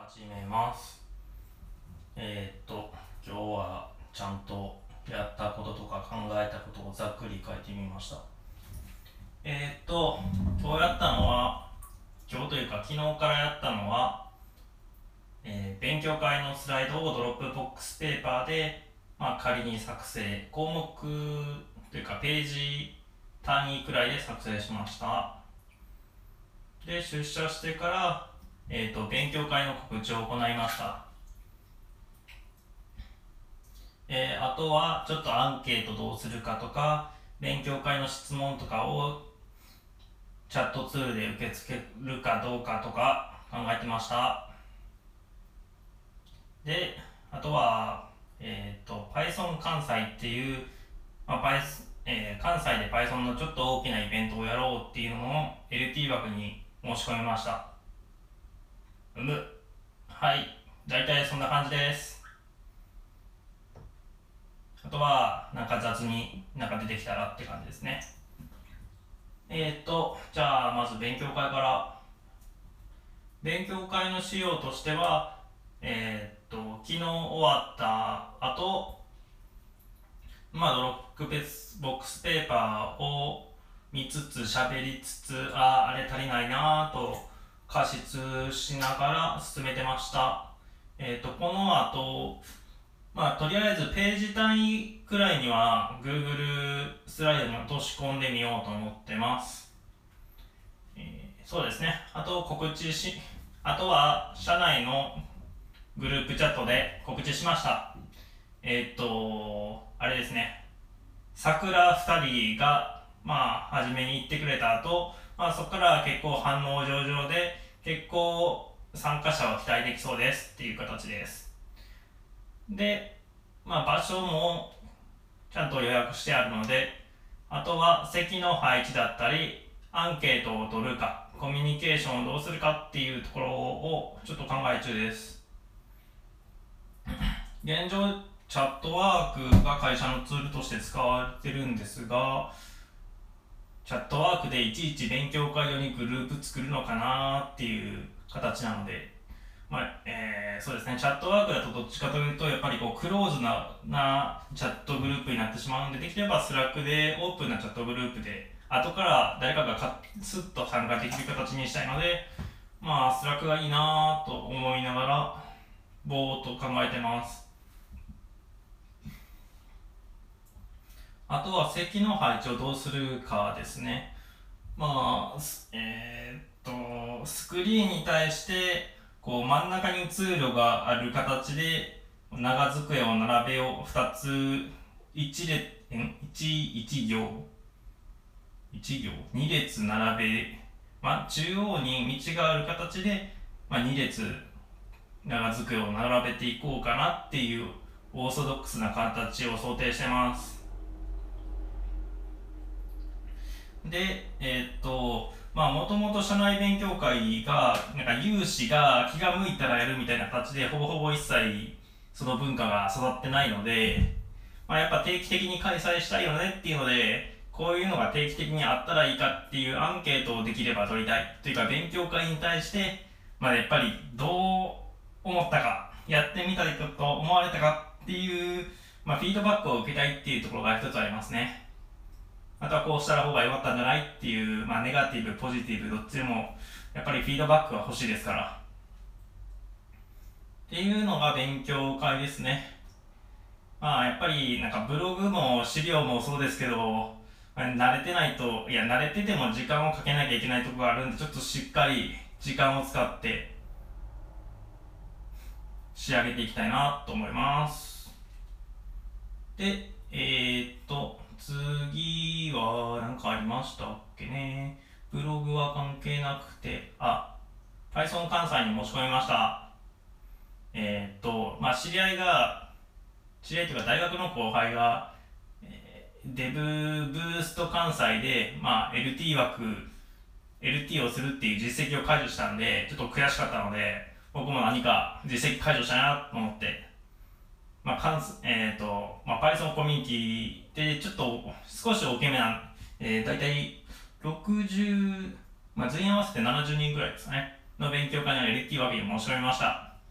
始めます。今日はちゃんとやったこととか考えたことをざっくり書いてみました。今日やったのは、今日というか昨日からやったのは、勉強会のスライドをドロップボックスペーパーで、仮に作成、項目というかページ単位くらいで作成しました。で、出社してから、勉強会の告知を行いました。あとはちょっとアンケートどうするかとか、勉強会の質問とかをチャットツールで受け付けるかどうかとか考えてました。で、あとは、Python 関西っていう、関西で Python のちょっと大きなイベントをやろうっていうのを LT 枠に申し込みました。はい、大体そんな感じです。あとはなんか雑になんか出てきたらって感じですね。じゃあまず勉強会から。勉強会の仕様としては、昨日終わった後、ドロップボックスペーパーを見つつ喋りつつ、あれ足りないなぁと加筆しながら進めてました。この後、とりあえずページ単位くらいには Google スライドに落とし込んでみようと思ってます。そうですね。あとは社内のグループチャットで告知しました。あれですね。桜2人が、初めに言ってくれた後、そこから結構反応上々で、結構参加者は期待できそうですっていう形です。で、場所もちゃんと予約してあるので、あとは席の配置だったり、アンケートを取るか、コミュニケーションをどうするかっていうところをちょっと考え中です。現状、チャットワークが会社のツールとして使われてるんですが、チャットワークでいちいち勉強会用にグループ作るのかなっていう形なので、そうですね、チャットワークだとどっちかというと、やっぱりクローズなチャットグループになってしまうので、できればスラックでオープンなチャットグループで、後から誰かがスッと参加できる形にしたいので、スラックがいいなと思いながら、ぼーっと考えてます。あとは席の配置をどうするかですね。スクリーンに対して真ん中に通路がある形で長机を並べよう。2つ1行2列並べ、中央に道がある形で、2列長机を並べていこうかなっていうオーソドックスな形を想定してます。で、もともと社内勉強会が、有志が気が向いたらやるみたいな形で、ほぼほぼ一切その文化が育ってないので、やっぱ定期的に開催したいよねっていうので、こういうのが定期的にあったらいいかっていうアンケートをできれば取りたい。というか、勉強会に対して、やっぱりどう思ったか、やってみたいと思われたかっていう、フィードバックを受けたいっていうところが一つありますね。あとはこうしたら方が良かったんじゃないっていう、ネガティブ、ポジティブ、どっちでも、やっぱりフィードバックは欲しいですから。っていうのが勉強会ですね。やっぱりブログも資料もそうですけど、慣れてないと、慣れてても時間をかけなきゃいけないところがあるんで、ちょっとしっかり時間を使って仕上げていきたいなと思います。で、次は何かありましたっけね。ブログは関係なくて、Python 関西に申し込みました。知り合いというか大学の後輩が、デブブースト関西で、LT をするっていう実績を解除したんで、ちょっと悔しかったので、僕も何か実績解除したいなと思って、Python コミュニティでちょっと少し大きめな、だいたい60、全員合わせて70人ぐらいですかね、の勉強会の LT 枠に申し込みました。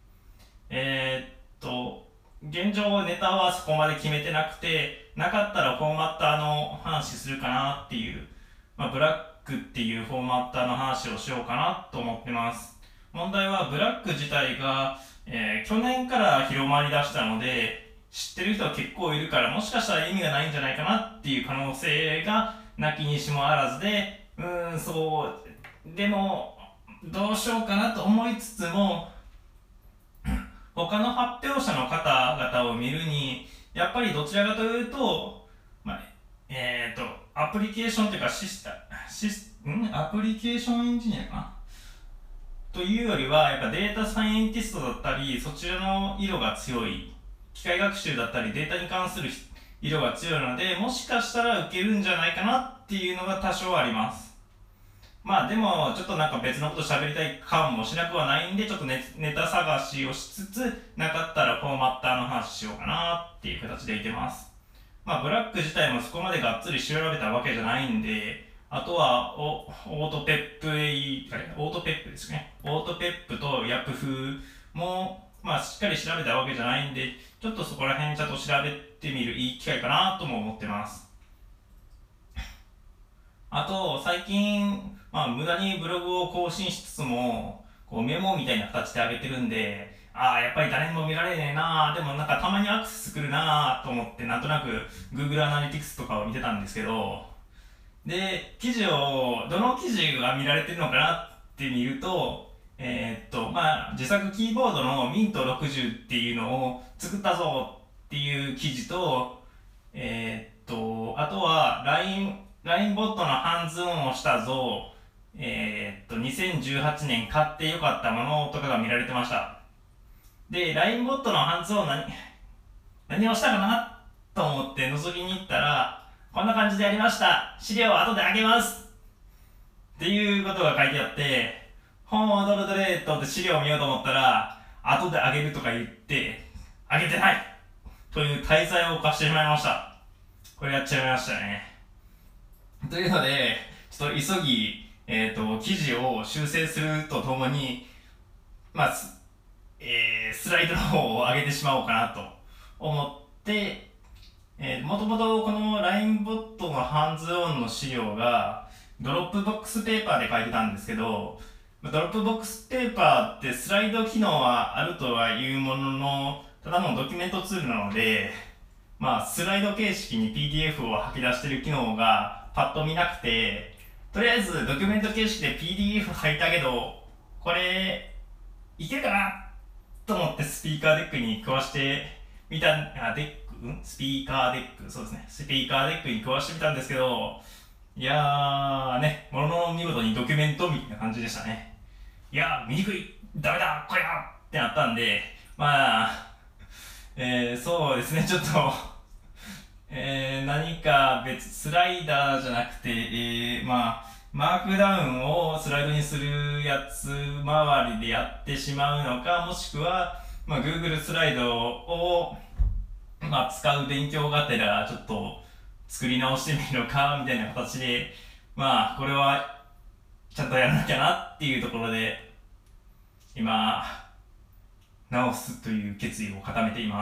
現状ネタはそこまで決めてなくて、なかったらフォーマッターの話するかなっていう、ブラックっていうフォーマッターの話をしようかなと思ってます。問題はブラック自体が、去年から広まりだしたので、知ってる人は結構いるから、もしかしたら意味がないんじゃないかなっていう可能性がなきにしもあらずで、でも、どうしようかなと思いつつも、他の発表者の方々を見るに、やっぱりどちらかというと、アプリケーションというかアプリケーションエンジニアかなというよりは、やっぱデータサイエンティストだったり、そちらの色が強い、機械学習だったり、データに関する色が強いので、もしかしたら受けるんじゃないかなっていうのが多少あります。でも、ちょっとなんか別のこと喋りたい感もしなくはないんで、ちょっとネタ探しをしつつ、なかったらフォーマッターの話しようかなっていう形でいてます。ブラック自体もそこまでがっつり調べたわけじゃないんで、あとはオートペップですね。オートペップとヤプフも、しっかり調べたわけじゃないんで、ちょっとそこら辺ちゃんと調べてみるいい機会かなとも思ってます。あと、最近、無駄にブログを更新しつつも、メモみたいな形で上げてるんで、やっぱり誰にも見られねえなでもなんかたまにアクセス来るなと思って、なんとなく Google Analytics とかを見てたんですけど、で、どの記事が見られてるのかなって見ると、自作キーボードの Mint60 っていうのを作ったぞっていう記事と、あとは LINE ボットのハンズオンをしたぞ、2018年買ってよかったものとかが見られてました。で、LINE ボットのハンズオン何をしたかなと思って覗きに行ったら、こんな感じでやりました。資料は後であげますっていうことが書いてあって、本をどれどれと思って資料を見ようと思ったら、後であげるとか言って、あげてないという大罪を犯してしまいました。これやっちゃいましたね。というので、ちょっと急ぎ、記事を修正するとともに、スライドの方を上げてしまおうかなと思って、もともとこの LINE ボットのハンズオンの資料がドロップボックスペーパーで書いてたんですけど、ドロップボックスペーパーってスライド機能はあるとは言うものの、ただのドキュメントツールなので、スライド形式に PDF を吐き出してる機能がパッと見なくて、とりあえずドキュメント形式で PDF 吐いたけど、これ、いけるかなと思ってスピーカーデックに食わしてみた、スピーカーデック、そうですね。スピーカーデックに食わしてみたんですけど、いやーね、ものの見事にドキュメントみたいな感じでしたね。いやー、見にくい、ダメだ、これだってなったんで、そうですね、ちょっと何かスライダーじゃなくて、マークダウンをスライドにするやつ周りでやってしまうのか、もしくは、Google スライドを、使う勉強がてら、ちょっと作り直してみるのか、みたいな形で、これは、ちゃんとやらなきゃなっていうところで、今、直すという決意を固めています。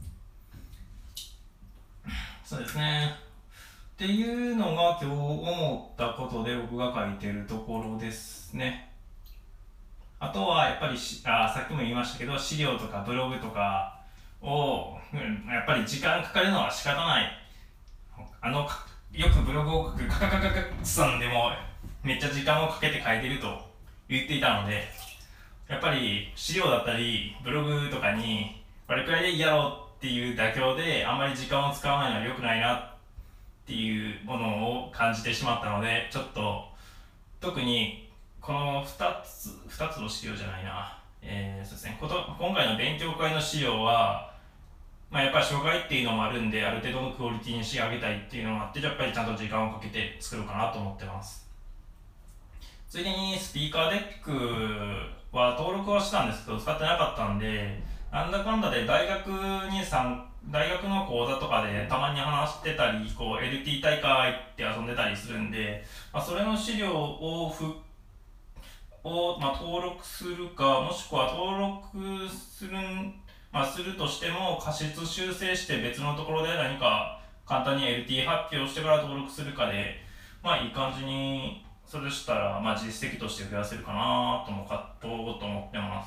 そうですね。っていうのが今日思ったことで僕が書いてるところですね。あとはやっぱりさっきも言いましたけど、資料とかブログとかを、やっぱり時間かかるのは仕方ない。よくブログを書くカカさんでもめっちゃ時間をかけて書いてると言っていたので、やっぱり資料だったりブログとかにこれくらいでいいやろうっていう妥協であんまり時間を使わないのは良くないなっていうものを感じてしまったので、ちょっと特にこの2つの資料じゃないな、そうですね、今回の勉強会の資料はやっぱり障害っていうのもあるんで、ある程度のクオリティに仕上げたいっていうのもあって、やっぱりちゃんと時間をかけて作ろうかなと思ってます。ついでにスピーカーデックは登録はしたんですけど使ってなかったんで、なんだかんだで大学の講座とかでたまに話してたり、LT 大会って遊んでたりするんで、それの資料をを、登録するか、もしくは登録する、するとしても過失修正して別のところで何か簡単に LT 発表してから登録するかで、いい感じにそれしたら、実績として増やせるかなともと思ってます。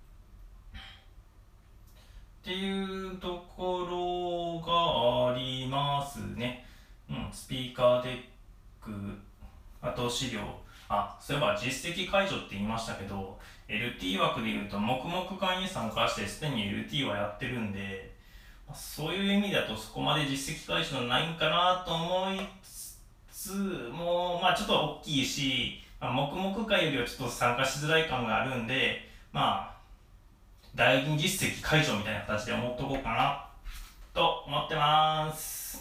っていうところがありますね。スピーカーデック、あと資料。そういえば実績解除って言いましたけど、LT 枠でいうと黙々会に参加してすでに LT はやってるんで、そういう意味だとそこまで実績解除ないんかなと思いつつも、ちょっと大きいし、黙々会よりはちょっと参加しづらい感があるんで、大銀実績解除みたいな形で思っとこうかなと思ってます。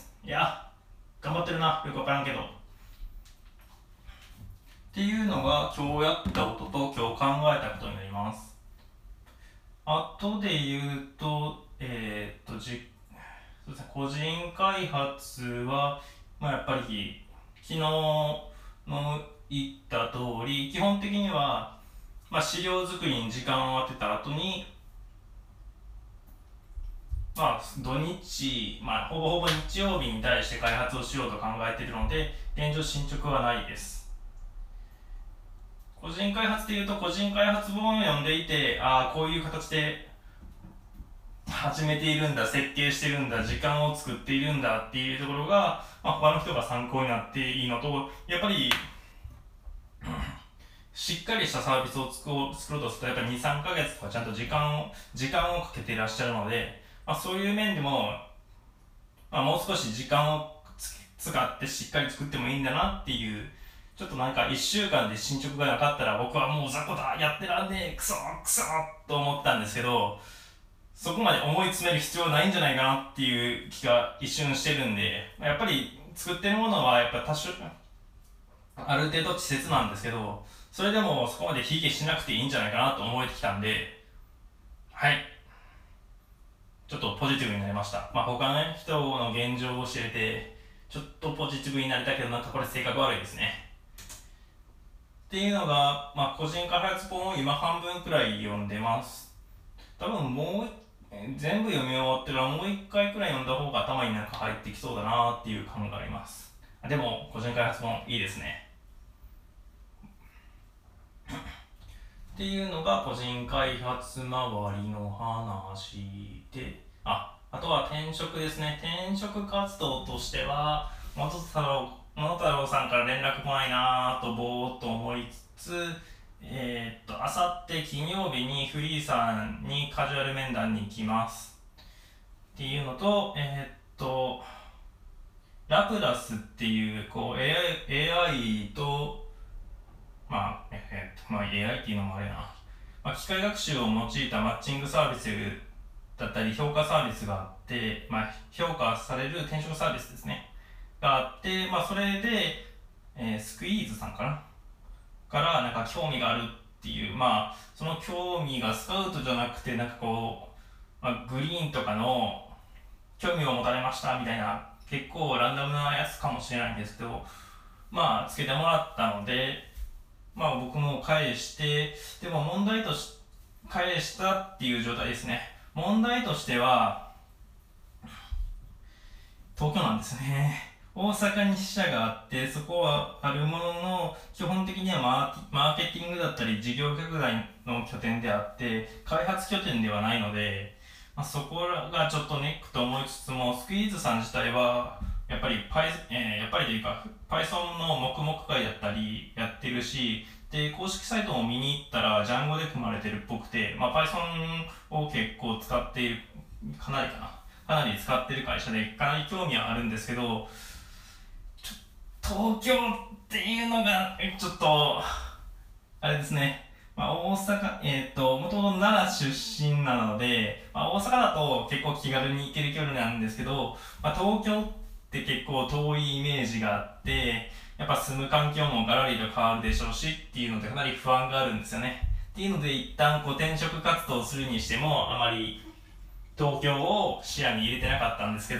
いや、頑張ってるな、よくわからんけど。っていうのが今日やったことと今日考えたことになります。あとで言うと、そうですね、個人開発は、やっぱり昨日の言った通り、基本的には、資料作りに時間を当てた後に、土日、ほぼほぼ日曜日に対して開発をしようと考えているので、現状進捗はないです。個人開発でいうと、個人開発本を読んでいて、こういう形で始めているんだ、設計してるんだ、時間を作っているんだっていうところが、他の人が参考になっていいのと、やっぱり、しっかりしたサービスを作ろうとすると、やっぱり2、3ヶ月とかちゃんと時間をかけていらっしゃるので、そういう面でも、もう少し時間を使ってしっかり作ってもいいんだなっていう、ちょっと1週間で進捗がなかったら僕はもう雑魚だ、やってらんねえ、クソと思ったんですけど、そこまで思い詰める必要ないんじゃないかなっていう気が一瞬してるんで、やっぱり作ってるものはやっぱある程度稚拙なんですけど、それでもそこまで卑下しなくていいんじゃないかなと思えてきたんで、はい。ちょっとポジティブになりました。他の人の現状を知れて、ちょっとポジティブになりたけど、これ性格悪いですね。っていうのが、個人開発本を今半分くらい読んでます。多分全部読み終わってらもう一回くらい読んだ方が頭に入ってきそうだなっていう感があります。でも、個人開発本いいですね。っていうのが個人開発周りの話で、あとは転職ですね。転職活動としては、元太郎さんから連絡来ないなとぼーっと思いつつ、あさって金曜日にフリーさんにカジュアル面談に行きますっていうのと、ラプラスっていう、AI と、AI っていうのもあれな、機械学習を用いたマッチングサービスだったり評価サービスがあって、評価される転職サービスですねがあって、それで、スクイーズさんから興味があるっていう、その興味がスカウトじゃなくてグリーンとかの興味を持たれましたみたいな結構ランダムなやつかもしれないんですけど、つけてもらったので、僕も返して、でも返したっていう状態ですね。問題としては、東京なんですね。大阪に支社があって、そこはあるものの、基本的にはマーケティングだったり、事業拡大の拠点であって、開発拠点ではないので、そこがちょっとネックと思いつつも、スクイーズさん自体は、やっぱりというか、Python の黙々会だったりやってるし、で、公式サイトも見に行ったら、Django で組まれてるっぽくて、Python を結構使っている、かなり使ってる会社で、かなり興味はあるんですけど、東京っていうのが、ちょっと、あれですね。大阪、もともと奈良出身なので、大阪だと結構気軽に行ける距離なんですけど、東京って結構遠いイメージがあって、やっぱ住む環境もガラリと変わるでしょうしっていうのでかなり不安があるんですよね。っていうので一旦転職活動をするにしてもあまり東京を視野に入れてなかったんですけ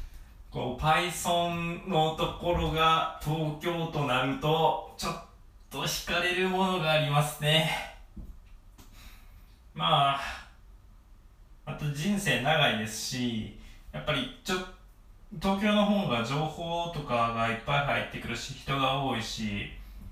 ど、Python のところが東京となるとちょっと惹かれるものがありますね。まあ、あと人生長いですし、やっぱり東京の方が情報とかがいっぱい入ってくるし、人が多いし、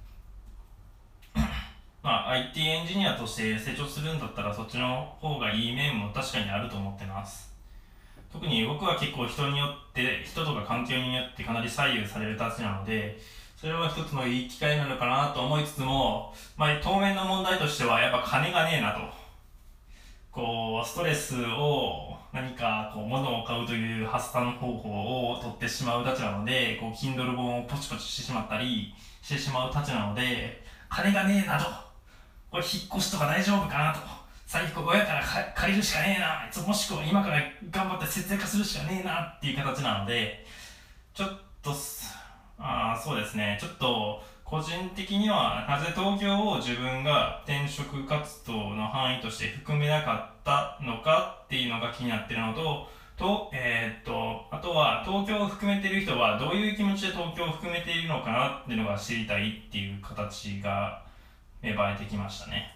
まあ、IT エンジニアとして成長するんだったらそっちの方がいい面も確かにあると思ってます。特に僕は結構人とか環境によってかなり左右されるたちなので、それは一つのいい機会なのかなと思いつつも、まあ、当面の問題としてはやっぱ金がねえなと。ストレスを何か物を買うという発散方法を取ってしまうたちなので、Kindle 本をポチポチしてしまったりしてしまうたちなので、金がねえなと。これ引っ越しとか大丈夫かなと。財布親から借りるしかねえな。もしくは今から頑張って節約するしかねえなっていう形なので、ちょっと、そうですね。ちょっと、個人的には、なぜ東京を自分が転職活動の範囲として含めなかったのかっていうのが気になってるのあとは、東京を含めている人はどういう気持ちで東京を含めているのかなっていうのが知りたいっていう形が芽生えてきましたね。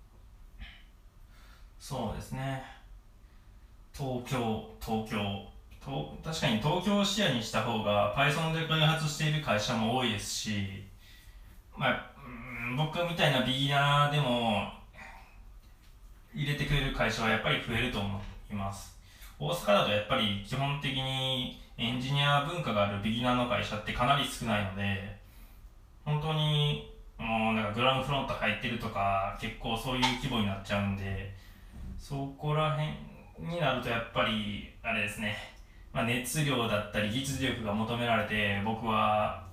そうですね。確かに東京を視野にした方が Python で開発している会社も多いですし、まあ、僕みたいなビギナーでも入れてくれる会社はやっぱり増えると思います。大阪だとやっぱり基本的にエンジニア文化があるビギナーの会社ってかなり少ないので、本当にもうなんかグランフロント入ってるとか結構そういう規模になっちゃうんで、そこら辺になるとやっぱりあれですね、まあ、熱量だったり技術力が求められて、僕は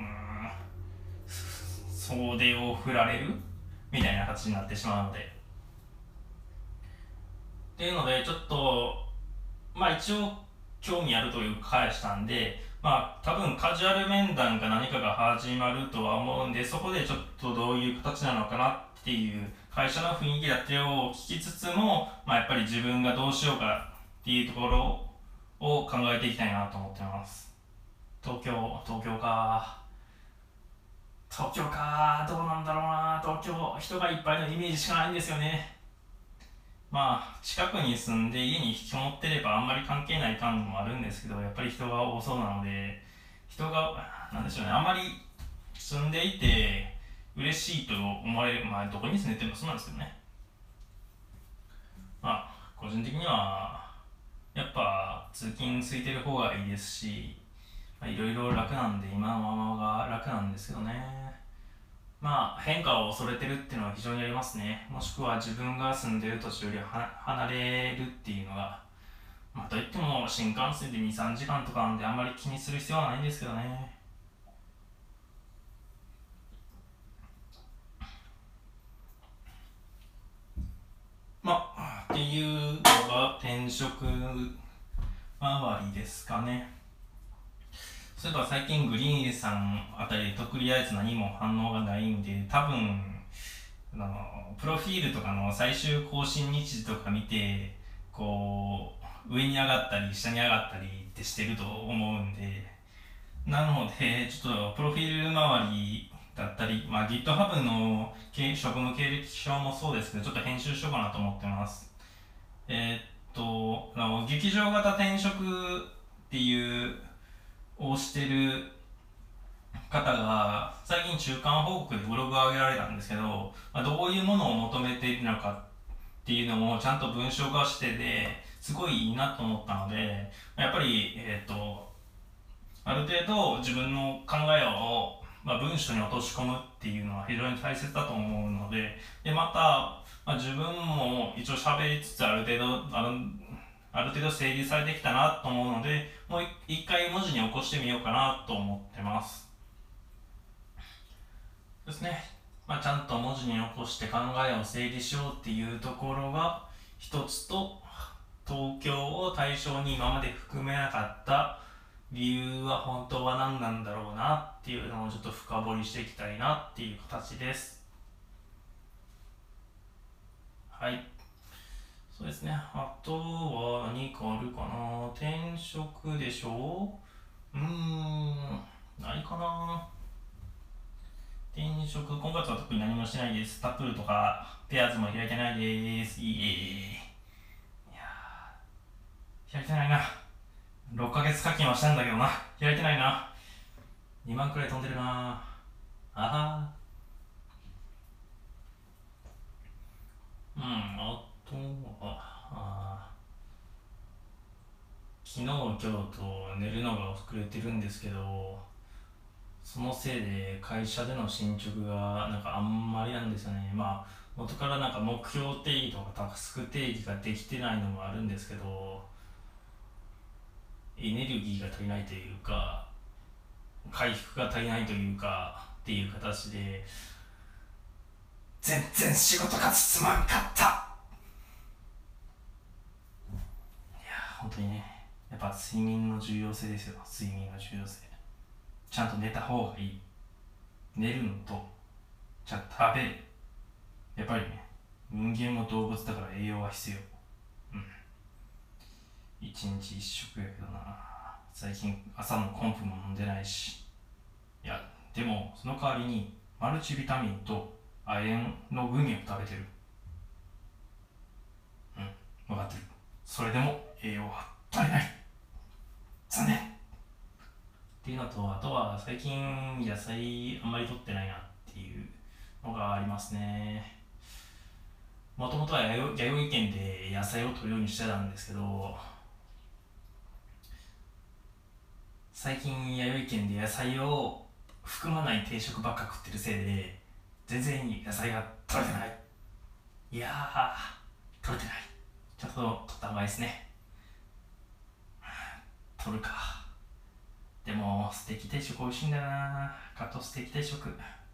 袖を振られるみたいな形になってしまうので、っていうのでちょっとまあ一応興味あるという返したんで、まあ多分カジュアル面談か何かが始まるとは思うんで、そこでちょっとどういう形なのかなっていう会社の雰囲気だったりを聞きつつも、まあ、やっぱり自分がどうしようかっていうところを考えていきたいなと思ってます。東京か、どうなんだろうな。東京、人がいっぱいのイメージしかないんですよね。まあ、近くに住んで家に引きこもってればあんまり関係ない感もあるんですけど、やっぱり人が多そうなので、なんでしょうね、あんまり住んでいて嬉しいと思われる、まあ、どこに住んでてもそうなんですけどね。まあ、個人的には、やっぱ通勤ついてる方がいいですし、いろいろ楽なんで、今のままが楽なんですけどね。まあ、変化を恐れてるっていうのは非常にありますね。もしくは自分が住んでる土地より離れるっていうのが、まあ、といっても新幹線で2、3時間とかなんであんまり気にする必要はないんですけどね。まあ、っていうのが転職周りですかね。そういえば最近グリーンさんあたりでとりあえず何も反応がないんで、多分プロフィールとかの最終更新日時とか見て、上に上がったり下に上がったりってしてると思うんで、なのでちょっとプロフィール周りだったり、まあ、GitHub の職務経歴書もそうですけど、ちょっと編集しようかなと思ってます。劇場型転職っていうをしてる方が最近中間報告でブログを上げられたんですけど、まあ、どういうものを求めているのかっていうのもちゃんと文章化してですごいいいなと思ったので、やっぱり、ある程度自分の考えを、まあ、文章に落とし込むっていうのは非常に大切だと思うので、また、まあ、自分も一応喋りつつある程度整理されてきたなと思うので、もう一回文字に起こしてみようかなと思ってます。ですね。まあ、ちゃんと文字に起こして考えを整理しようっていうところが一つと、東京を対象に今まで含めなかった理由は本当は何なんだろうなっていうのをちょっと深掘りしていきたいなっていう形です。はい。そうですね。あとは何かあるかな。転職でしょ。ないかな。 転職、今月は特に何もしてないです。タップルとか、ペアーズも開いてないです。いやー、開いてないな。6ヶ月課金はしたんだけどな。開いてないな。2万くらい飛んでるな。あはー。あとは、昨日、今日と寝るのが遅れてるんですけど、そのせいで会社での進捗がなんかあんまりなんですよね。元からなんか目標定義とかタスク定義ができてないのもあるんですけど、エネルギーが足りないというか、回復が足りないというかっていう形で、全然仕事が進まんかった。いや本当にね、やっぱ睡眠の重要性ですよ。睡眠の重要性、ちゃんと寝た方がいい。寝るのとじゃあ食べる、やっぱりね、人間も動物だから栄養は必要。一日一食やけどな。最近朝のコンプも飲んでないし。いやでもその代わりにマルチビタミンと亜鉛のグミを食べてる。分かってる。それでも栄養は足りない。残念っていうのと、あとは最近野菜あんまり取ってないなっていうのがありますね。もともとは弥生県で野菜を取るようにしてたんですけど、最近弥生県で野菜を含まない定食ばっか食ってるせいで全然野菜が取れてない。いやー、取れてない。ちょっと取った方がいいですね。取るか。でもステーキ定食美味しいんだよな。カットステーキ定食。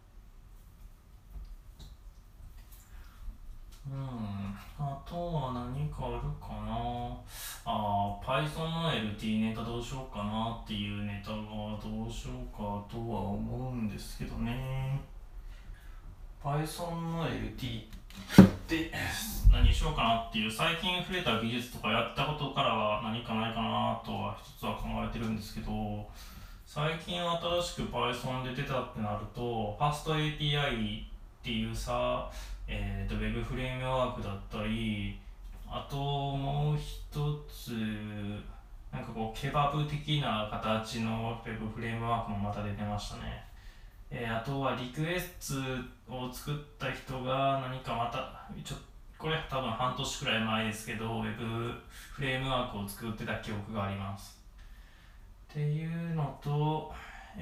あとは何かあるかな。Python の LT ネタどうしようかなっていうネタがどうしようかとは思うんですけどね。Python の LT って何しようかなっていう、最近触れた技術とかやったことからは何かないかなとは一つは考えてるんですけど、最近新しく Python で出たってなると FastAPI っていうさ、ウェブフレームワークだったり、あともう一つなんかこうケバブ的な形のウェブフレームワークもまた出てましたね。あとはリクエストを作った人が何かまたこれ多分半年くらい前ですけど、ウェブフレームワークを作ってた記憶がありますっていうのと、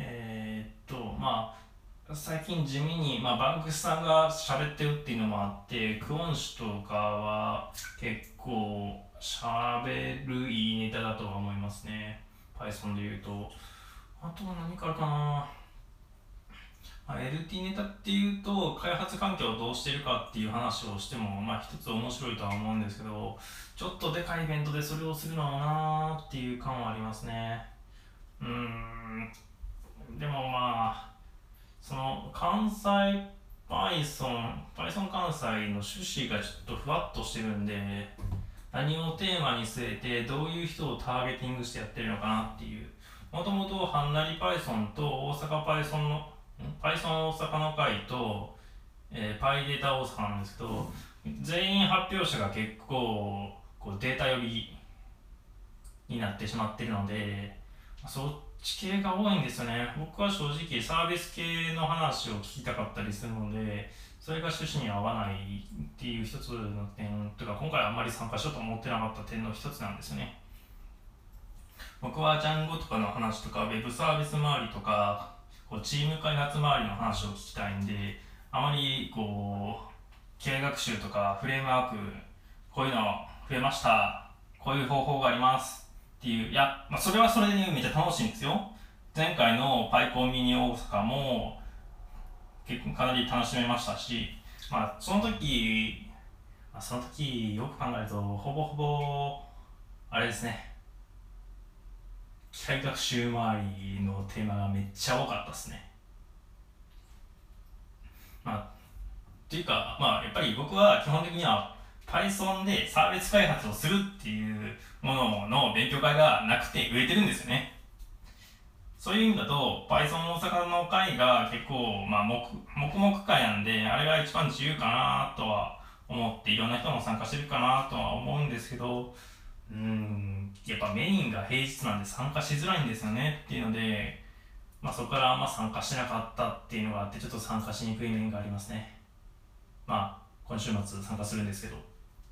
最近地味に、バンクスさんが喋ってるっていうのもあって、クオン氏とかは結構喋るいいネタだとは思いますね。Python で言うと。あとは何かあるかな。LT ネタっていうと、開発環境をどうしているかっていう話をしても、一つ面白いとは思うんですけど、ちょっとでかいイベントでそれをするのもなーっていう感はありますね。でもその関西 Python 関西の趣旨がちょっとふわっとしてるんで、何をテーマに据えてどういう人をターゲティングしてやってるのかなっていう。もともとはんなり Python と大阪 Python の Python 大阪の会と、PyData 大阪なんですけど、全員発表者が結構こうデータ寄りになってしまっているので、そっち系が多いんですよね。僕は正直サービス系の話を聞きたかったりするので、それが趣旨に合わないっていう一つの点とか、今回あんまり参加しようと思ってなかった点の一つなんですよね。僕はジャンゴとかの話とか、ウェブサービス周りとか、チーム開発周りの話を聞きたいんで、あまり機械学習とかフレームワーク、こういうの増えました、こういう方法がありますっていう、それはそれでめっちゃ楽しいんですよ。前回の PyCon ミニ大阪も結構かなり楽しめましたし、その時よく考えるとほぼほぼあれですね、機械学習周りのテーマがめっちゃ多かったですね。っていうか、やっぱり僕は基本的には Python でサービス開発をするっていうものの勉強会がなくて植えてるんですよね。 そういう意味だと Python 大阪の会が結構、黙々会なんで、あれが一番自由かなとは思って、いろんな人も参加してるかなとは思うんですけど、やっぱメインが平日なんで参加しづらいんですよねっていうので、そこから参加してなかったっていうのがあって、ちょっと参加しにくい面がありますね。今週末参加するんですけど。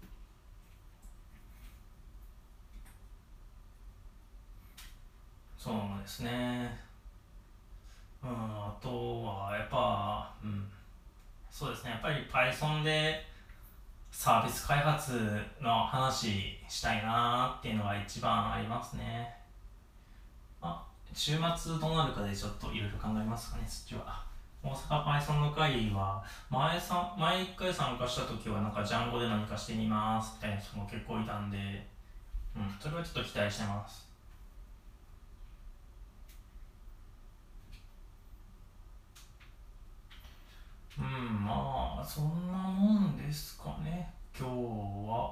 そうですね。あとはやっぱ、そうですね。やっぱり Python でサービス開発の話したいなっていうのが一番ありますね。週末どうなるかでちょっといろいろ考えますかね、そっちは。大阪 Python の会は前一回参加した時はなんかジャンゴで何かしてみますみたいな人も結構いたんで、それはちょっと期待してます。そんなもんですかね、今日は。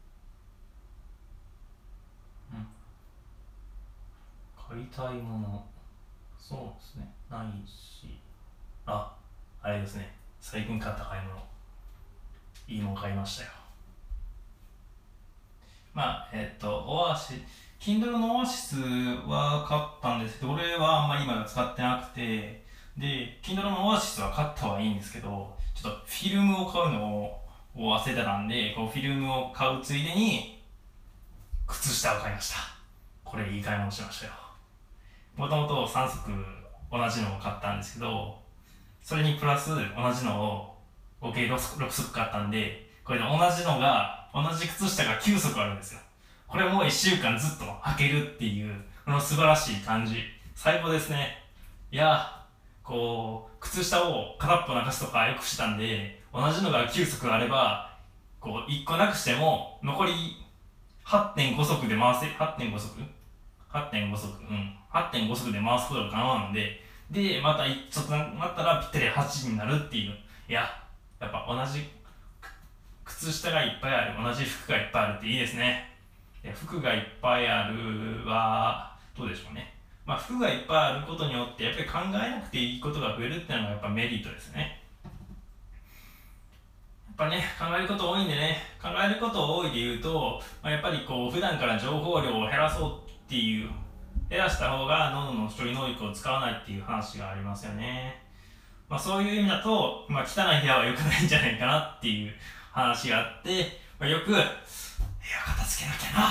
買いたいもの、そうですね、ないし、あれですね、最近買った買い物、いいもん買いましたよ。オアシ、Kindle のオアシスは買ったんですけど、俺はあんまり今は使ってなくて、で、Kindle のオアシスは買ったはいいんですけど、ちょっとフィルムを買うのを忘れてたんで、こうフィルムを買うついでに、靴下を買いました。これいい買い物しましたよ。もともと3足同じのを買ったんですけど、それにプラス同じのを合計 6足買ったんで、これで同じ靴下が9足あるんですよ。これもう1週間ずっと履けるっていう、この素晴らしい感じ。最高ですね。いや、靴下を片っぽなくすとかよくしたんで、同じのが9足あれば、1個なくしても、残り8.5足で回せ、8.5足 ?8.5 足、8.5足で回すことが可能なので、またちょっとなったらぴったり8になるっていう。やっぱ同じ靴下がいっぱいある、同じ服がいっぱいあるっていいですね。服がいっぱいあるは、どうでしょうね。服がいっぱいあることによって、やっぱり考えなくていいことが増えるっていうのがやっぱメリットですね。やっぱね、考えること多いんでね、考えること多いで言うと、やっぱり普段から情報量を減らそうっていう、減らした方が脳の処理能力を使わないっていう話がありますよね。そういう意味だと、汚い部屋は良くないんじゃないかなっていう話があって、よく、部屋片付けなきゃな。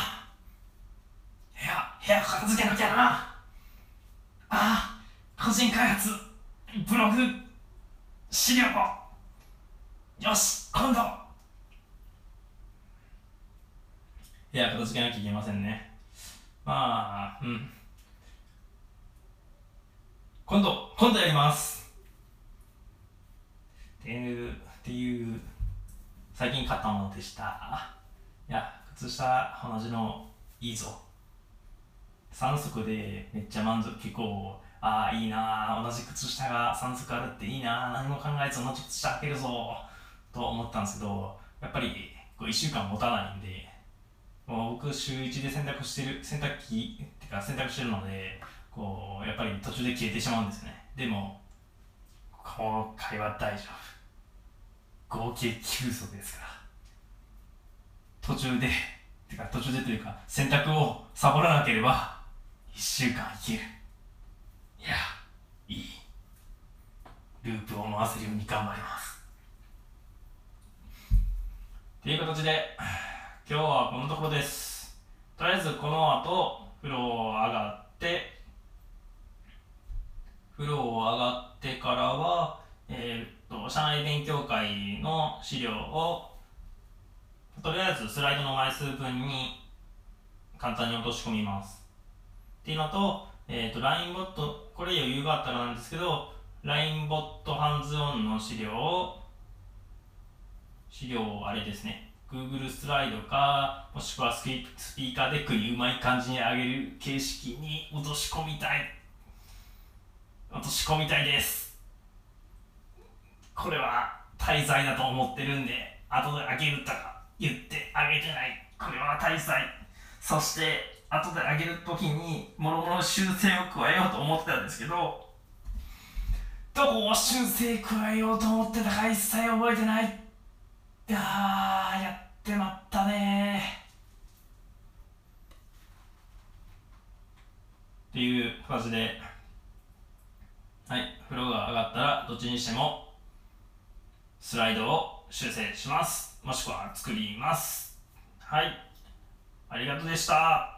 部屋片付けなきゃな。個人開発、ブログ、資料、よし、今度部屋片付けなきゃいけませんね。今度やりますっていう最近買ったものでした。靴下同じのいいぞ。3足でめっちゃ満足。結構いいな、同じ靴下が3足あるっていいな、何も考えず同じ靴下履けるぞと思ったんですけど、やっぱり1週間持たないんで、もう僕週1で洗濯してるので、やっぱり途中で消えてしまうんですね。でも今回は大丈夫。合計9足ですから、途中でというか洗濯をサボらなければ1週間いける。いいループを回せるように頑張ります。という形で今日はこのところです。とりあえずこの後風呂上がってからは社内勉強会の資料をとりあえずスライドの枚数分に簡単に落とし込みますっていうのと、LINE ボット、これ余裕があったらなんですけど、LINE ボットハンズオンの資料をあれですね、Google スライドか、もしくはスピーカーデックにうまい感じに上げる形式に落とし込みたいです。これは滞在だと思ってるんで、後であげるとか言ってあげてない。これは滞在。そして後で上げるときにもろもろ修正を加えようと思ってたんですけど、どう修正加えようと思ってたか一切覚えてない。やってまったねっていう感じで、はい、風呂が上がったらどっちにしてもスライドを修正します。もしくは作ります。はい、ありがとうでした。